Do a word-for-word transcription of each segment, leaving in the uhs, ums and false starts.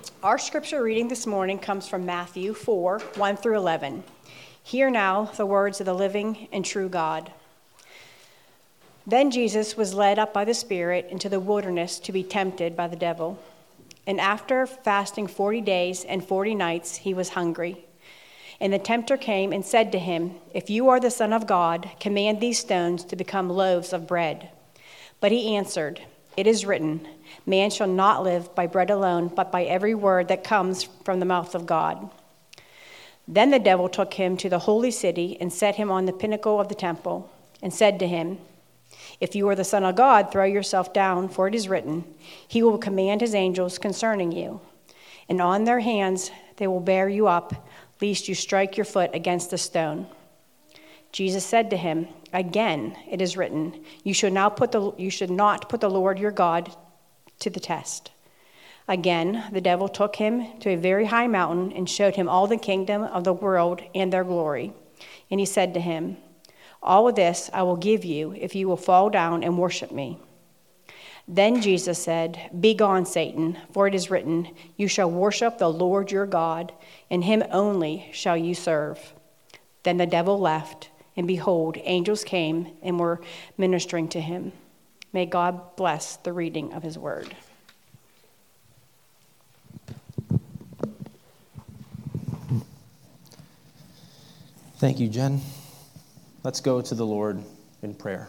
Our scripture reading this morning comes from Matthew four, one through eleven. Hear now the words of the living and true God. Then Jesus was led up by the Spirit into the wilderness to be tempted by the devil. And after fasting forty days and forty nights, he was hungry. And the tempter came and said to him, "If you are the Son of God, command these stones to become loaves of bread." But he answered, "It is written, man shall not live by bread alone, but by every word that comes from the mouth of God." Then the devil took him to the holy city and set him on the pinnacle of the temple and said to him, "If you are the Son of God, throw yourself down, for it is written, he will command his angels concerning you, and on their hands they will bear you up, lest you strike your foot against a stone." Jesus said to him, "Again it is written, you should not put the, you should not put the Lord your God to the test." Again, the devil took him to a very high mountain and showed him all the kingdom of the world and their glory. And he said to him, "All of this I will give you if you will fall down and worship me." Then Jesus said, "Begone, Satan, for it is written, you shall worship the Lord your God, and him only shall you serve." Then the devil left, and behold, angels came and were ministering to him. May God bless the reading of his word. Thank you, Jen. Let's go to the Lord in prayer.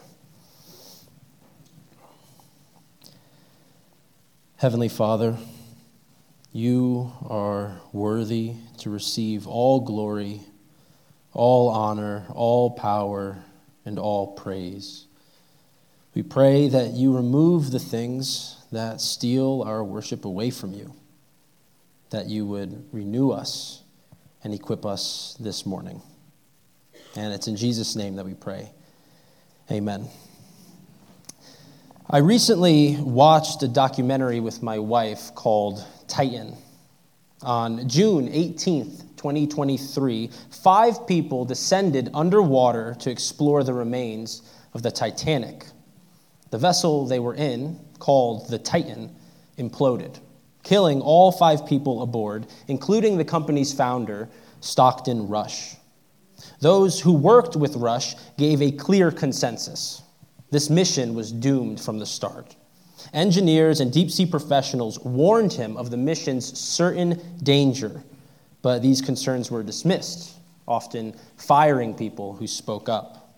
Heavenly Father, you are worthy to receive all glory, all honor, all power, and all praise. We pray that you remove the things that steal our worship away from you, that you would renew us and equip us this morning. And it's in Jesus' name that we pray. Amen. I recently watched a documentary with my wife called Titan. On June eighteenth, twenty twenty-three, five people descended underwater to explore the remains of the Titanic. The vessel they were in, called the Titan, imploded, killing all five people aboard, including the company's founder, Stockton Rush. Those who worked with Rush gave a clear consensus. This mission was doomed from the start. Engineers and deep-sea professionals warned him of the mission's certain danger, but these concerns were dismissed, often firing people who spoke up.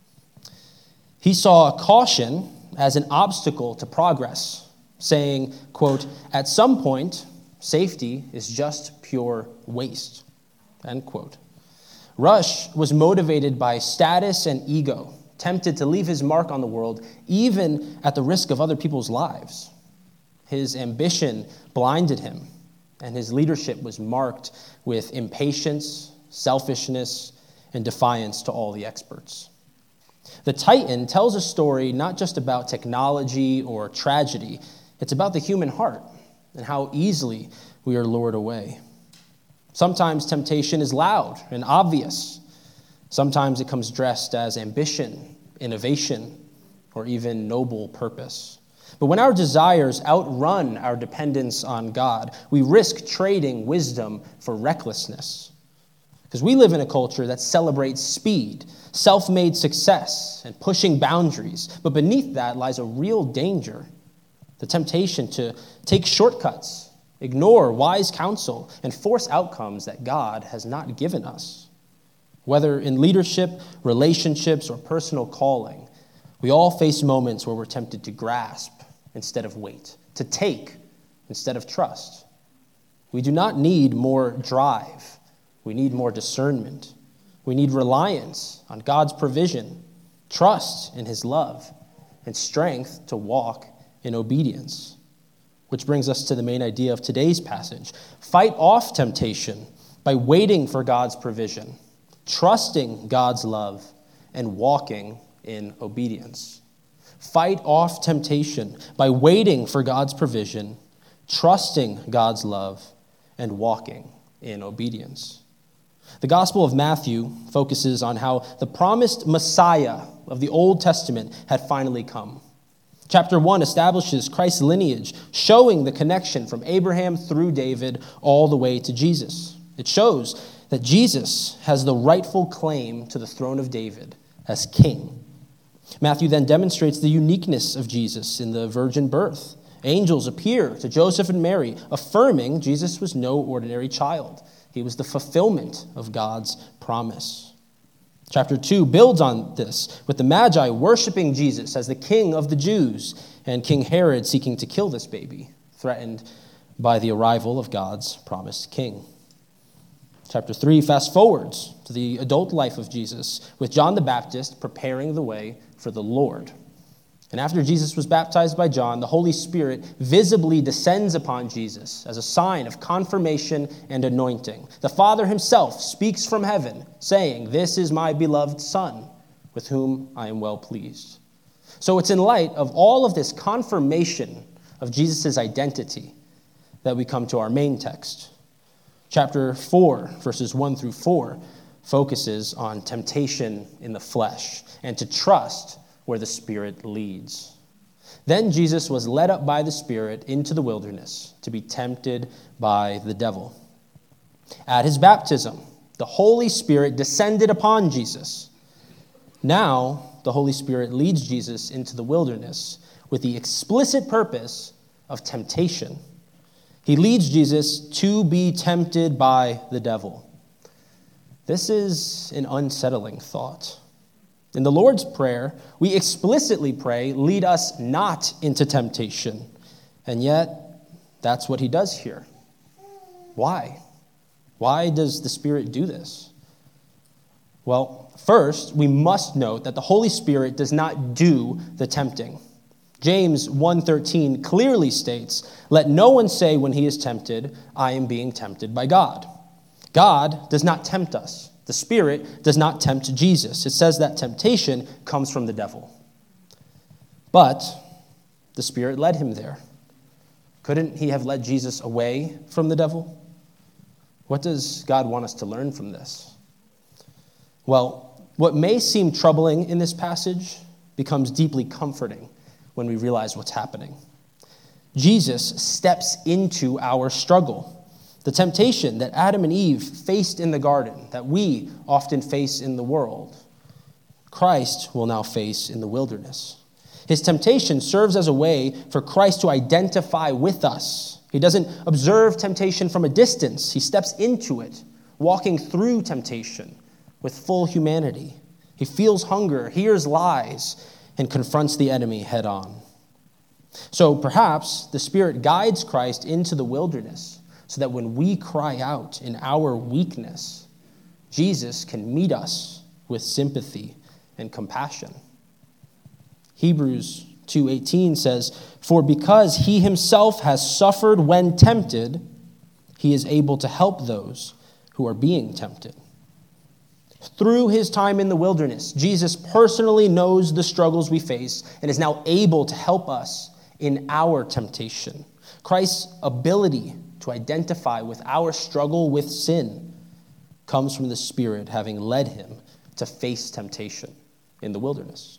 He saw caution as an obstacle to progress, saying, quote, "At some point, safety is just pure waste," end quote. Rush was motivated by status and ego, tempted to leave his mark on the world, even at the risk of other people's lives. His ambition blinded him, and his leadership was marked with impatience, selfishness, and defiance to all the experts. The Titan tells a story not just about technology or tragedy, it's about the human heart and how easily we are lured away. Sometimes temptation is loud and obvious. Sometimes it comes dressed as ambition, innovation, or even noble purpose. But when our desires outrun our dependence on God, we risk trading wisdom for recklessness. Because we live in a culture that celebrates speed, self-made success, and pushing boundaries. But beneath that lies a real danger, the temptation to take shortcuts, ignore wise counsel, and force outcomes that God has not given us. Whether in leadership, relationships, or personal calling, we all face moments where we're tempted to grasp instead of wait, to take instead of trust. We do not need more drive. We need more discernment. We need reliance on God's provision, trust in his love, and strength to walk in obedience. Which brings us to the main idea of today's passage. Fight off temptation by waiting for God's provision, trusting God's love, and walking in obedience. Fight off temptation by waiting for God's provision, trusting God's love, and walking in obedience. The Gospel of Matthew focuses on how the promised Messiah of the Old Testament had finally come. Chapter one establishes Christ's lineage, showing the connection from Abraham through David all the way to Jesus. It shows that Jesus has the rightful claim to the throne of David as king. Matthew then demonstrates the uniqueness of Jesus in the virgin birth. Angels appear to Joseph and Mary, affirming Jesus was no ordinary child. He was the fulfillment of God's promise. Chapter two builds on this, with the Magi worshiping Jesus as the king of the Jews, and King Herod seeking to kill this baby, threatened by the arrival of God's promised king. Chapter three fast forwards to the adult life of Jesus, with John the Baptist preparing the way for the Lord. And after Jesus was baptized by John, the Holy Spirit visibly descends upon Jesus as a sign of confirmation and anointing. The Father himself speaks from heaven, saying, "This is my beloved Son, with whom I am well pleased." So it's in light of all of this confirmation of Jesus' identity that we come to our main text. Chapter four, verses one through four, focuses on temptation in the flesh and to trust where the Spirit leads. Then Jesus was led up by the Spirit into the wilderness to be tempted by the devil. At his baptism, the Holy Spirit descended upon Jesus. Now, the Holy Spirit leads Jesus into the wilderness with the explicit purpose of temptation. He leads Jesus to be tempted by the devil. This is an unsettling thought. In the Lord's Prayer, we explicitly pray, "Lead us not into temptation." And yet, that's what he does here. Why? Why does the Spirit do this? Well, first, we must note that the Holy Spirit does not do the tempting. James one thirteen clearly states, "Let no one say when he is tempted, 'I am being tempted by God.'" God does not tempt us. The Spirit does not tempt Jesus. It says that temptation comes from the devil. But the Spirit led him there. Couldn't he have led Jesus away from the devil? What does God want us to learn from this? Well, what may seem troubling in this passage becomes deeply comforting when we realize what's happening. Jesus steps into our struggle. The temptation that Adam and Eve faced in the garden, that we often face in the world, Christ will now face in the wilderness. His temptation serves as a way for Christ to identify with us. He doesn't observe temptation from a distance. He steps into it, walking through temptation with full humanity. He feels hunger, hears lies, and confronts the enemy head on. So perhaps the Spirit guides Christ into the wilderness, so that when we cry out in our weakness, Jesus can meet us with sympathy and compassion. Hebrews two eighteen says, "For because he himself has suffered when tempted, he is able to help those who are being tempted." Through his time in the wilderness, Jesus personally knows the struggles we face and is now able to help us in our temptation. Christ's ability to identify with our struggle with sin comes from the Spirit having led him to face temptation in the wilderness.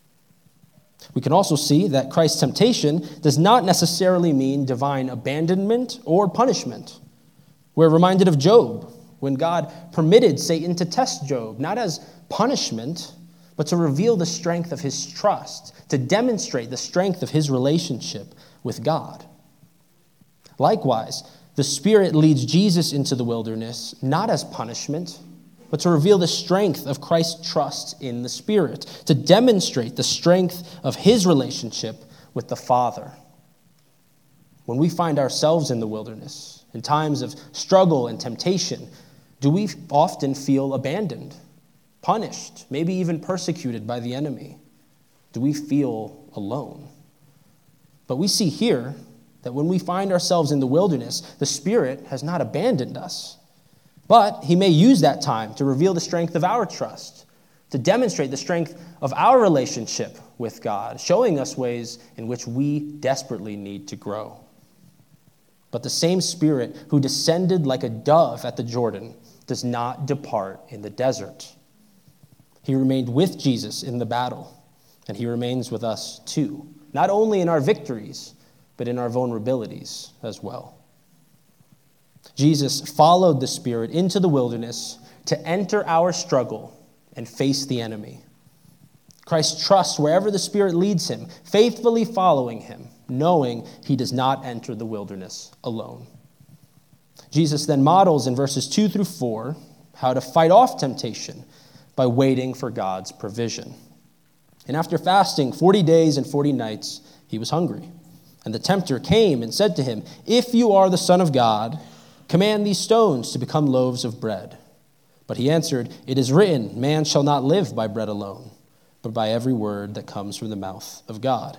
We can also see that Christ's temptation does not necessarily mean divine abandonment or punishment. We're reminded of Job, when God permitted Satan to test Job, not as punishment, but to reveal the strength of his trust, to demonstrate the strength of his relationship with God. Likewise, the Spirit leads Jesus into the wilderness, not as punishment, but to reveal the strength of Christ's trust in the Spirit, to demonstrate the strength of his relationship with the Father. When we find ourselves in the wilderness, in times of struggle and temptation, do we often feel abandoned, punished, maybe even persecuted by the enemy? Do we feel alone? But we see here that when we find ourselves in the wilderness, the Spirit has not abandoned us. But he may use that time to reveal the strength of our trust, to demonstrate the strength of our relationship with God, showing us ways in which we desperately need to grow. But the same Spirit who descended like a dove at the Jordan does not depart in the desert. He remained with Jesus in the battle, and he remains with us too not only in our victories, but in our vulnerabilities as well. Jesus followed the Spirit into the wilderness to enter our struggle and face the enemy. Christ trusts wherever the Spirit leads him, faithfully following him, knowing he does not enter the wilderness alone. Jesus then models in verses two through four how to fight off temptation by waiting for God's provision. And after fasting forty days and forty nights, he was hungry. And the tempter came and said to him, "If you are the Son of God, command these stones to become loaves of bread." But he answered, "It is written, man shall not live by bread alone, but by every word that comes from the mouth of God."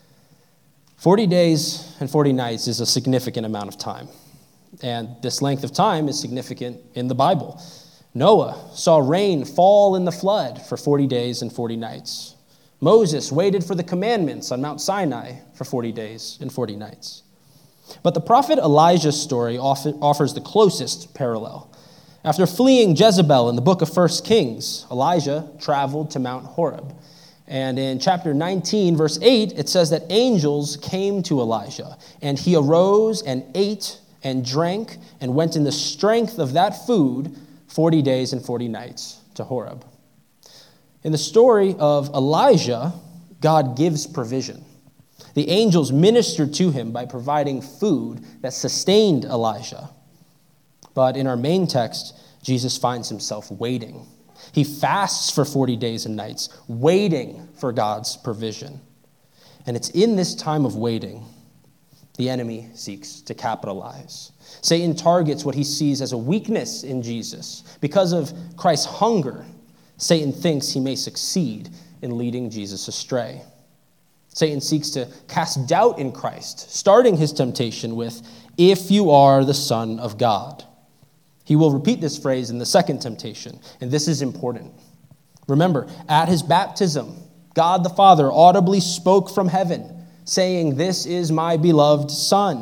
Forty days and forty nights is a significant amount of time. And this length of time is significant in the Bible. Noah saw rain fall in the flood for forty days and forty nights. Moses waited for the commandments on Mount Sinai for forty days and forty nights. But the prophet Elijah's story offers the closest parallel. After fleeing Jezebel in the book of First Kings, Elijah traveled to Mount Horeb. And in chapter nineteen, verse eight, it says that angels came to Elijah, and he arose and ate and drank and went in the strength of that food forty days and forty nights to Horeb. In the story of Elijah, God gives provision. The angels ministered to him by providing food that sustained Elijah. But in our main text, Jesus finds himself waiting. He fasts for forty days and nights, waiting for God's provision. And it's in this time of waiting the enemy seeks to capitalize. Satan targets what he sees as a weakness in Jesus. Because of Christ's hunger, Satan thinks he may succeed in leading Jesus astray. Satan seeks to cast doubt in Christ, starting his temptation with, "If you are the Son of God." He will repeat this phrase in the second temptation, and this is important. Remember, at his baptism, God the Father audibly spoke from heaven, saying, "This is my beloved Son."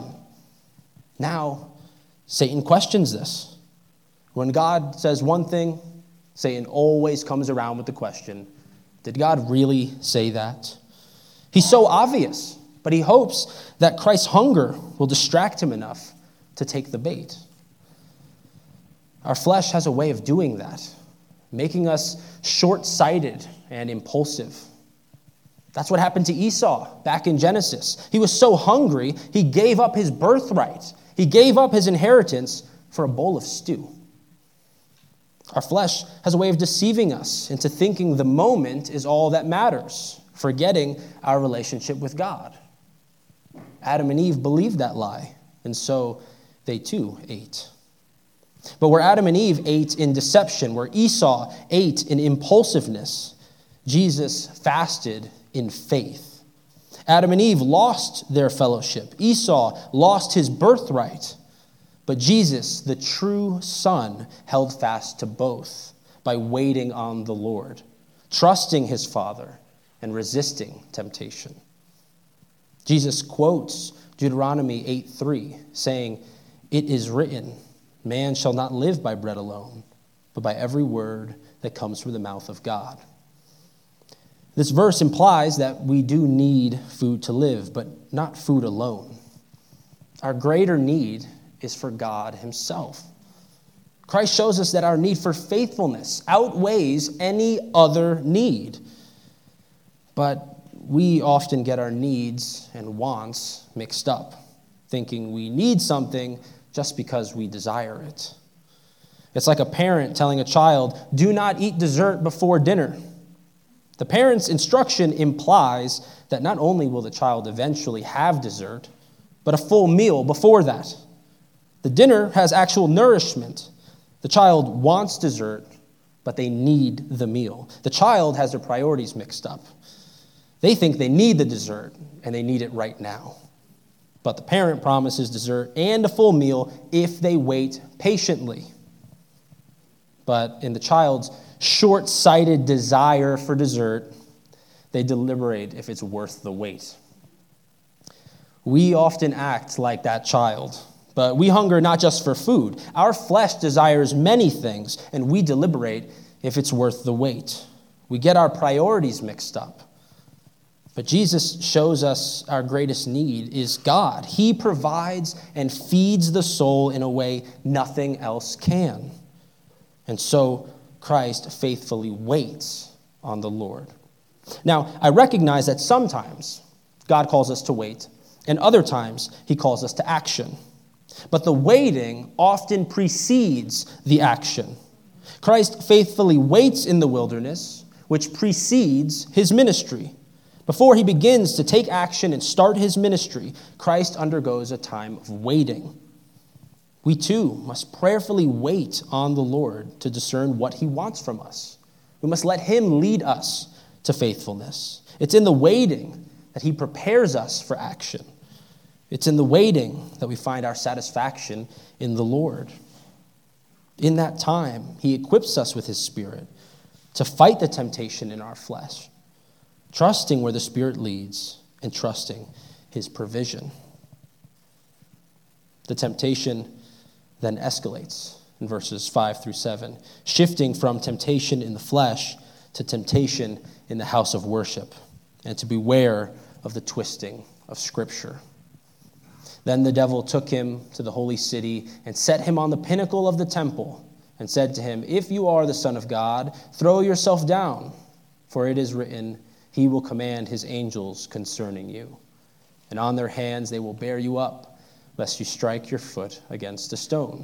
Now, Satan questions this. When God says one thing, Satan always comes around with the question, did God really say that? He's so obvious, but he hopes that Christ's hunger will distract him enough to take the bait. Our flesh has a way of doing that, making us short-sighted and impulsive. That's what happened to Esau back in Genesis. He was so hungry, he gave up his birthright. He gave up his inheritance for a bowl of stew. Our flesh has a way of deceiving us into thinking the moment is all that matters, forgetting our relationship with God. Adam and Eve believed that lie, and so they too ate. But where Adam and Eve ate in deception, where Esau ate in impulsiveness, Jesus fasted in faith. Adam and Eve lost their fellowship. Esau lost his birthright. But Jesus, the true Son, held fast to both by waiting on the Lord, trusting his Father, and resisting temptation. Jesus quotes Deuteronomy eight three, saying, "It is written, man shall not live by bread alone, but by every word that comes from the mouth of God." This verse implies that we do need food to live, but not food alone. Our greater need is for God himself. Christ shows us that our need for faithfulness outweighs any other need. But we often get our needs and wants mixed up, thinking we need something just because we desire it. It's like a parent telling a child, "Do not eat dessert before dinner." The parent's instruction implies that not only will the child eventually have dessert, but a full meal before that. The dinner has actual nourishment. The child wants dessert, but they need the meal. The child has their priorities mixed up. They think they need the dessert, and they need it right now. But the parent promises dessert and a full meal if they wait patiently. But in the child's short-sighted desire for dessert, they deliberate if it's worth the wait. We often act like that child, but we hunger not just for food. Our flesh desires many things, and we deliberate if it's worth the wait. We get our priorities mixed up. But Jesus shows us our greatest need is God. He provides and feeds the soul in a way nothing else can. And so Christ faithfully waits on the Lord. Now, I recognize that sometimes God calls us to wait, and other times he calls us to action. But the waiting often precedes the action. Christ faithfully waits in the wilderness, which precedes his ministry. Before he begins to take action and start his ministry, Christ undergoes a time of waiting. We too must prayerfully wait on the Lord to discern what he wants from us. We must let him lead us to faithfulness. It's in the waiting that he prepares us for action. It's in the waiting that we find our satisfaction in the Lord. In that time, he equips us with his Spirit to fight the temptation in our flesh, trusting where the Spirit leads and trusting his provision. The temptation then escalates in verses five through seven, shifting from temptation in the flesh to temptation in the house of worship, and to beware of the twisting of Scripture. Then the devil took him to the holy city and set him on the pinnacle of the temple and said to him, "If you are the Son of God, throw yourself down, for it is written, he will command his angels concerning you, and on their hands they will bear you up, lest you strike your foot against a stone."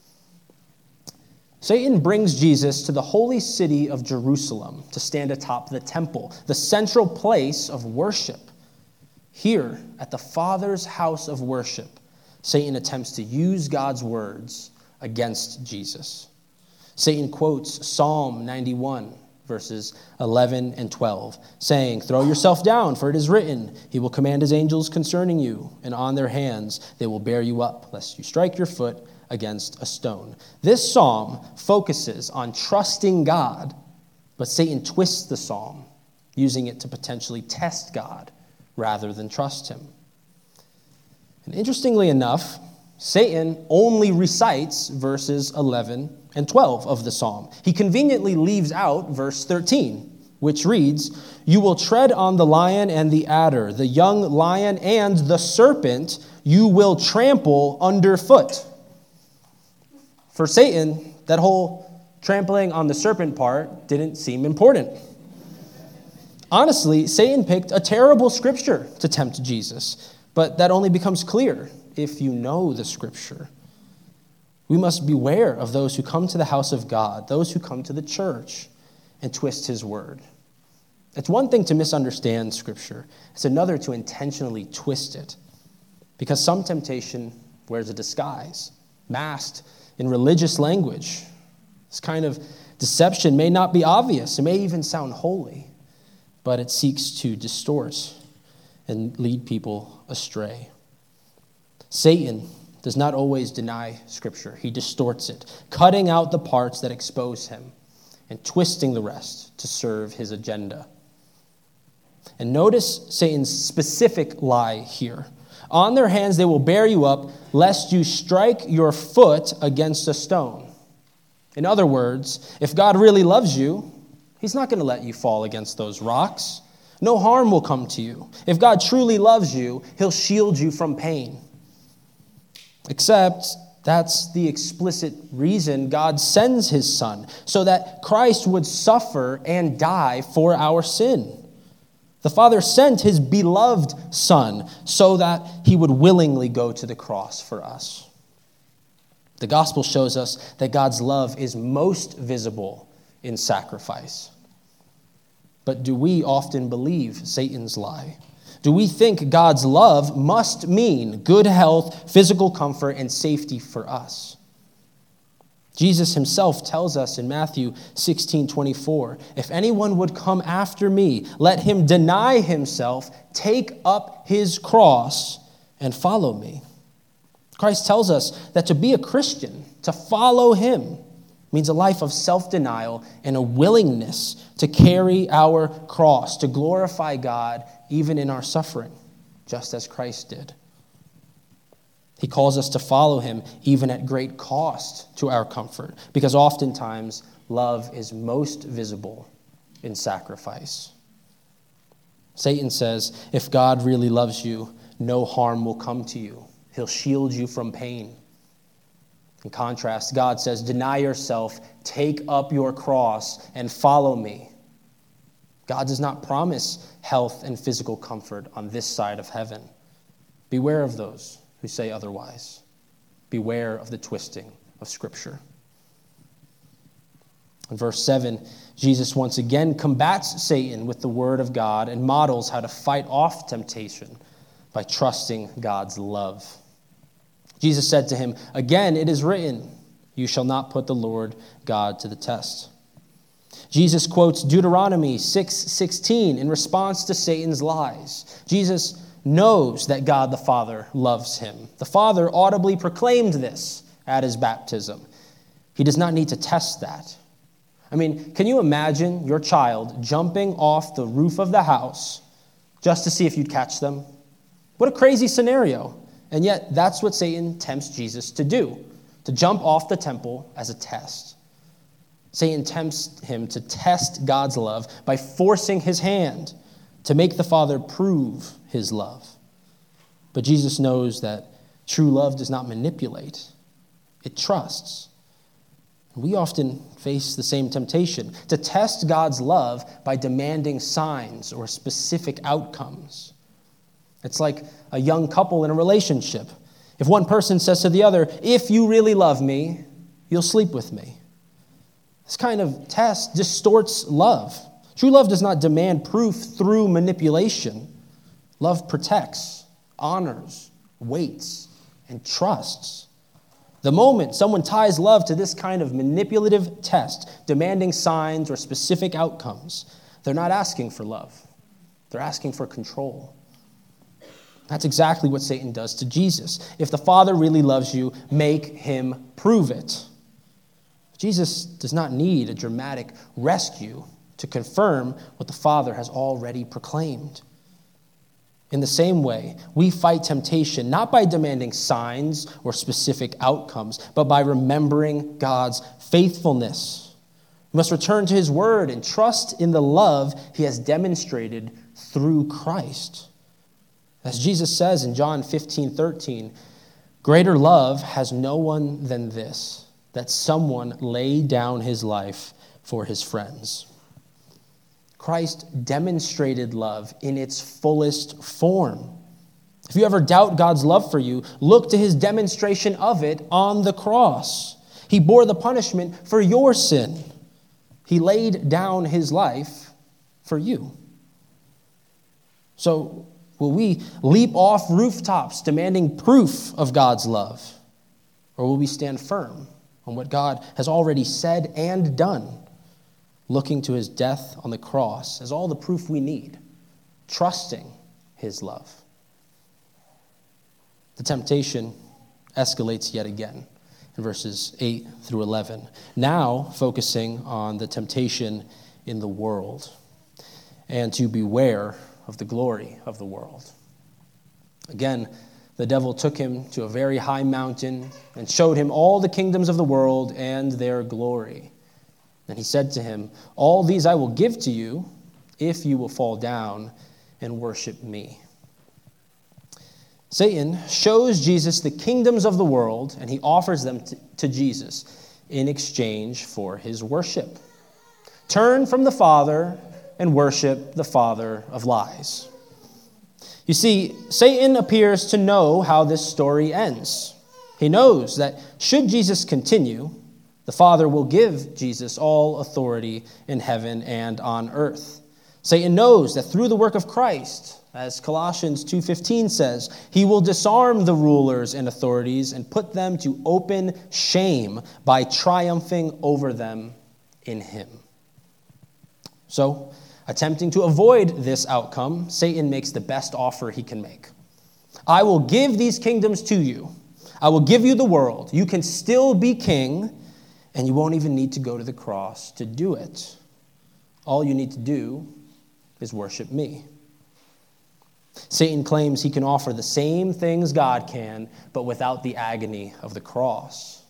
Satan brings Jesus to the holy city of Jerusalem to stand atop the temple, the central place of worship. Here, at the Father's house of worship, Satan attempts to use God's words against Jesus. Satan quotes Psalm ninety-one, verses eleven and twelve, saying, "Throw yourself down, for it is written, he will command his angels concerning you, and on their hands they will bear you up, lest you strike your foot against a stone." This psalm focuses on trusting God, but Satan twists the psalm, using it to potentially test God rather than trust him. And interestingly enough, Satan only recites verses eleven and twelve of the psalm. He conveniently leaves out verse thirteen, which reads, "You will tread on the lion and the adder, the young lion and the serpent you will trample underfoot." For Satan, that whole trampling on the serpent part didn't seem important. Honestly, Satan picked a terrible scripture to tempt Jesus, but that only becomes clear if you know the scripture. We must beware of those who come to the house of God, those who come to the church and twist his word. It's one thing to misunderstand scripture. It's another to intentionally twist it, because some temptation wears a disguise, masked in religious language. This kind of deception may not be obvious. It may even sound holy, but it seeks to distort and lead people astray. Satan does not always deny Scripture. He distorts it, cutting out the parts that expose him and twisting the rest to serve his agenda. And notice Satan's specific lie here. On their hands they will bear you up, lest you strike your foot against a stone. In other words, if God really loves you, he's not going to let you fall against those rocks. No harm will come to you. If God truly loves you, he'll shield you from pain. Except that's the explicit reason God sends his Son, so that Christ would suffer and die for our sin. The Father sent his beloved Son so that he would willingly go to the cross for us. The gospel shows us that God's love is most visible in sacrifice. But do we often believe Satan's lie? Do we think God's love must mean good health, physical comfort, and safety for us? Jesus himself tells us in Matthew sixteen twenty-four, "If anyone would come after me, let him deny himself, take up his cross, and follow me." Christ tells us that to be a Christian, to follow him, means a life of self-denial and a willingness to carry our cross, to glorify God even in our suffering, just as Christ did. He calls us to follow him even at great cost to our comfort, because oftentimes love is most visible in sacrifice. Satan says, if God really loves you, no harm will come to you. He'll shield you from pain. In contrast, God says, deny yourself, take up your cross, and follow me. God does not promise health and physical comfort on this side of heaven. Beware of those who say otherwise. Beware of the twisting of Scripture. In verse seven, Jesus once again combats Satan with the word of God and models how to fight off temptation by trusting God's love. Jesus said to him, again, it is written, you shall not put the Lord God to the test. Jesus quotes Deuteronomy six sixteen in response to Satan's lies. Jesus knows that God the Father loves him. The Father audibly proclaimed this at his baptism. He does not need to test that. I mean, can you imagine your child jumping off the roof of the house just to see if you'd catch them? What a crazy scenario. And yet, that's what Satan tempts Jesus to do, to jump off the temple as a test. Satan tempts him to test God's love by forcing his hand to make the Father prove his love. But Jesus knows that true love does not manipulate. It trusts. We often face the same temptation, to test God's love by demanding signs or specific outcomes. It's like a young couple in a relationship. If one person says to the other, if you really love me, you'll sleep with me. This kind of test distorts love. True love does not demand proof through manipulation. Love protects, honors, waits, and trusts. The moment someone ties love to this kind of manipulative test, demanding signs or specific outcomes, they're not asking for love. They're asking for control. That's exactly what Satan does to Jesus. If the Father really loves you, make him prove it. Jesus does not need a dramatic rescue to confirm what the Father has already proclaimed. In the same way, we fight temptation not by demanding signs or specific outcomes, but by remembering God's faithfulness. We must return to his word and trust in the love he has demonstrated through Christ. As Jesus says in John fifteen thirteen, greater love has no one than this, that someone lay down his life for his friends. Christ demonstrated love in its fullest form. If you ever doubt God's love for you, look to his demonstration of it on the cross. He bore the punishment for your sin. He laid down his life for you. So, will we leap off rooftops demanding proof of God's love? Or will we stand firm on what God has already said and done, looking to his death on the cross as all the proof we need, trusting his love? The temptation escalates yet again in verses eight through eleven, now focusing on the temptation in the world and to beware of the glory of the world. Again, the devil took him to a very high mountain and showed him all the kingdoms of the world and their glory. And he said to him, all these I will give to you if you will fall down and worship me. Satan shows Jesus the kingdoms of the world, and he offers them to, to Jesus in exchange for his worship. Turn from the Father and worship the father of lies. You see, Satan appears to know how this story ends. He knows that should Jesus continue, the Father will give Jesus all authority in heaven and on earth. Satan knows that through the work of Christ, as Colossians two fifteen says, he will disarm the rulers and authorities and put them to open shame by triumphing over them in him. So, attempting to avoid this outcome, Satan makes the best offer he can make. I will give these kingdoms to you. I will give you the world. You can still be king, and you won't even need to go to the cross to do it. All you need to do is worship me. Satan claims he can offer the same things God can, but without the agony of the cross.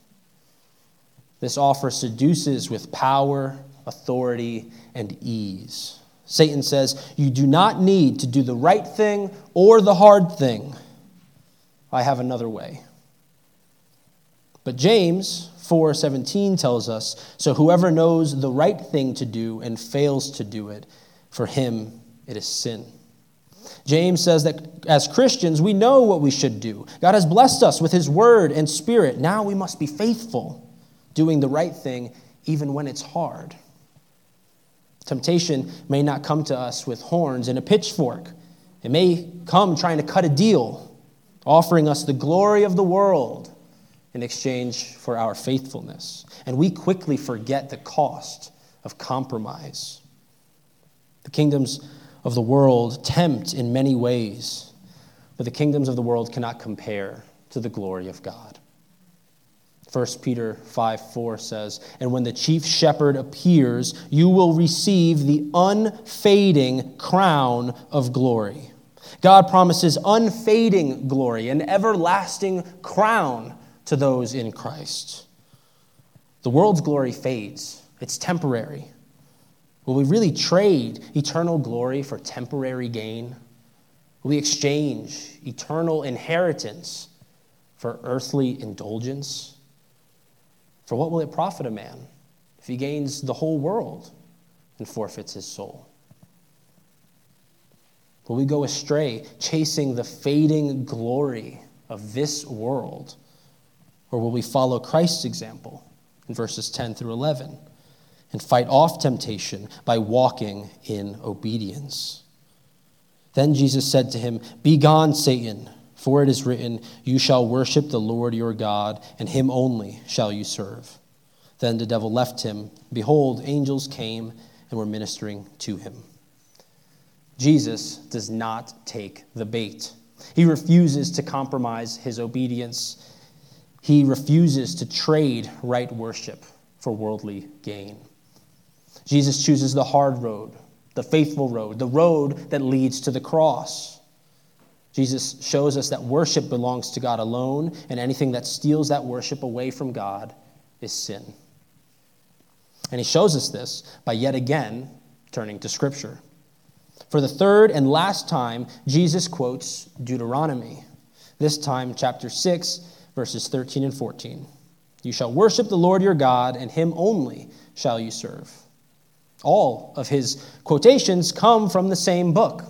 This offer seduces with power, authority, and ease. Satan says, you do not need to do the right thing or the hard thing. I have another way. But James four seventeen tells us, so whoever knows the right thing to do and fails to do it, for him it is sin. James says that as Christians, we know what we should do. God has blessed us with his word and spirit. Now we must be faithful, doing the right thing even when it's hard. Temptation may not come to us with horns and a pitchfork. It may come trying to cut a deal, offering us the glory of the world in exchange for our faithfulness. And we quickly forget the cost of compromise. The kingdoms of the world tempt in many ways, but the kingdoms of the world cannot compare to the glory of God. First Peter five four says, and when the chief shepherd appears, you will receive the unfading crown of glory. God promises unfading glory, an everlasting crown to those in Christ. The world's glory fades. It's temporary. Will we really trade eternal glory for temporary gain? Will we exchange eternal inheritance for earthly indulgence? For what will it profit a man if he gains the whole world and forfeits his soul? Will we go astray chasing the fading glory of this world? Or will we follow Christ's example in verses ten through eleven and fight off temptation by walking in obedience? Then Jesus said to him, begone, Satan, for it is written, you shall worship the Lord your God, and him only shall you serve. Then the devil left him. Behold, angels came and were ministering to him. Jesus does not take the bait. He refuses to compromise his obedience. He refuses to trade right worship for worldly gain. Jesus chooses the hard road, the faithful road, the road that leads to the cross. Jesus shows us that worship belongs to God alone, and anything that steals that worship away from God is sin. And he shows us this by yet again turning to Scripture. For the third and last time, Jesus quotes Deuteronomy, this time chapter six, verses thirteen and fourteen. You shall worship the Lord your God, and him only shall you serve. All of his quotations come from the same book.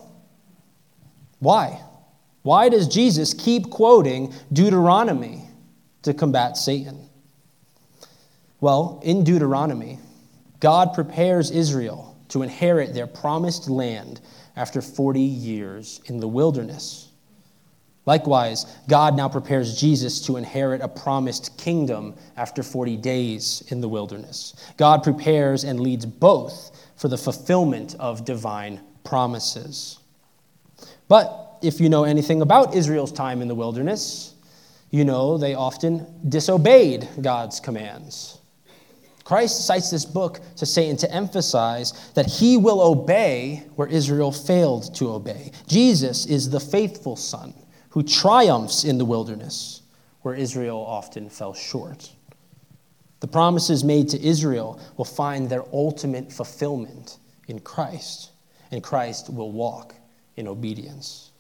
Why? Why does Jesus keep quoting Deuteronomy to combat Satan? Well, in Deuteronomy, God prepares Israel to inherit their promised land after forty years in the wilderness. Likewise, God now prepares Jesus to inherit a promised kingdom after forty days in the wilderness. God prepares and leads both for the fulfillment of divine promises. But if you know anything about Israel's time in the wilderness, you know they often disobeyed God's commands. Christ cites this book to Satan to emphasize that he will obey where Israel failed to obey. Jesus is the faithful son who triumphs in the wilderness where Israel often fell short. The promises made to Israel will find their ultimate fulfillment in Christ, and Christ will walk in obedience.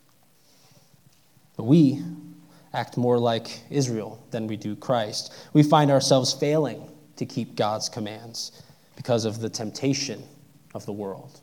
But we act more like Israel than we do Christ. We find ourselves failing to keep God's commands because of the temptation of the world.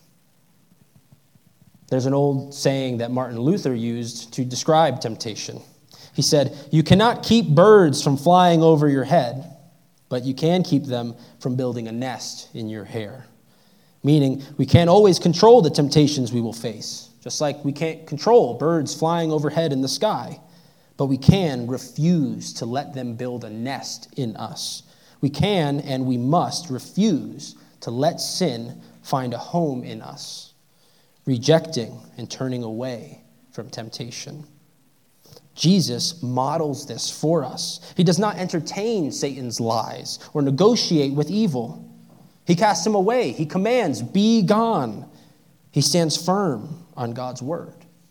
There's an old saying that Martin Luther used to describe temptation. He said, you cannot keep birds from flying over your head, but you can keep them from building a nest in your hair. Meaning, we can't always control the temptations we will face, just like we can't control birds flying overhead in the sky, but we can refuse to let them build a nest in us. We can and we must refuse to let sin find a home in us, rejecting and turning away from temptation. Jesus models this for us. He does not entertain Satan's lies or negotiate with evil. He casts him away. He commands, be gone. He stands firm on God's word.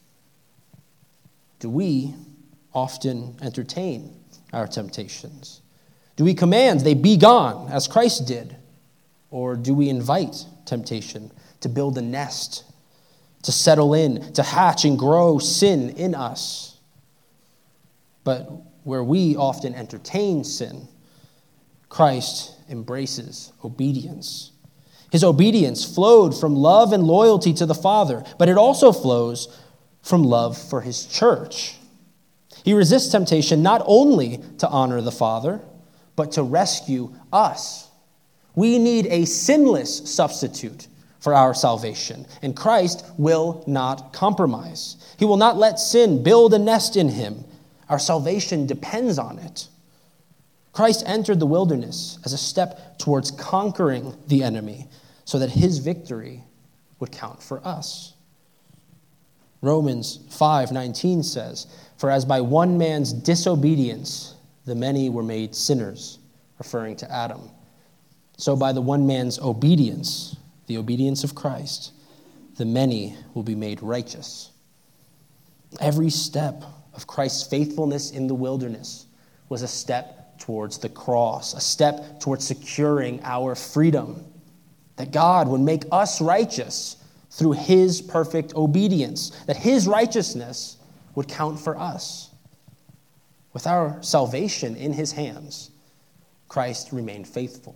Do we often entertain our temptations? Do we command they be gone, as Christ did? Or do we invite temptation to build a nest, to settle in, to hatch and grow sin in us. But where we often entertain sin, Christ embraces obedience. His obedience flowed from love and loyalty to the Father, but it also flows from love for his church. He resists temptation not only to honor the Father, but to rescue us. We need a sinless substitute for our salvation, and Christ will not compromise. He will not let sin build a nest in him. Our salvation depends on it. Christ entered the wilderness as a step towards conquering the enemy so that his victory would count for us. Romans five nineteen says, "For as by one man's disobedience the many were made sinners," referring to Adam, "so by the one man's obedience, the obedience of Christ, the many will be made righteous." Every step of Christ's faithfulness in the wilderness was a step towards the cross, a step towards securing our freedom, that God would make us righteous through his perfect obedience, that his righteousness would count for us. With our salvation in his hands, Christ remained faithful.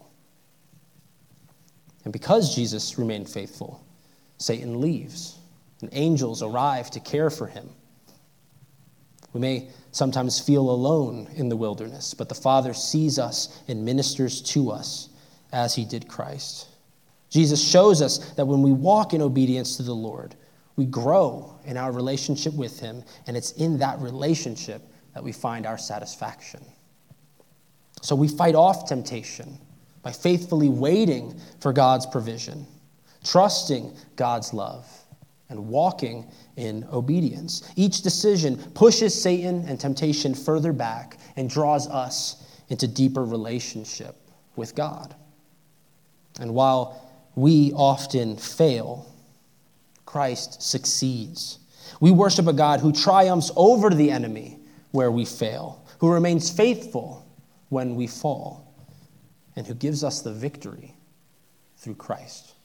And because Jesus remained faithful, Satan leaves, and angels arrive to care for him. We may sometimes feel alone in the wilderness, but the Father sees us and ministers to us as he did Christ. Jesus shows us that when we walk in obedience to the Lord, we grow in our relationship with him, and it's in that relationship that we find our satisfaction. So we fight off temptation by faithfully waiting for God's provision, trusting God's love, and walking in obedience. Each decision pushes Satan and temptation further back and draws us into deeper relationship with God. And while we often fail, Christ succeeds. We worship a God who triumphs over the enemy where we fail, who remains faithful when we fall, and who gives us the victory through Christ.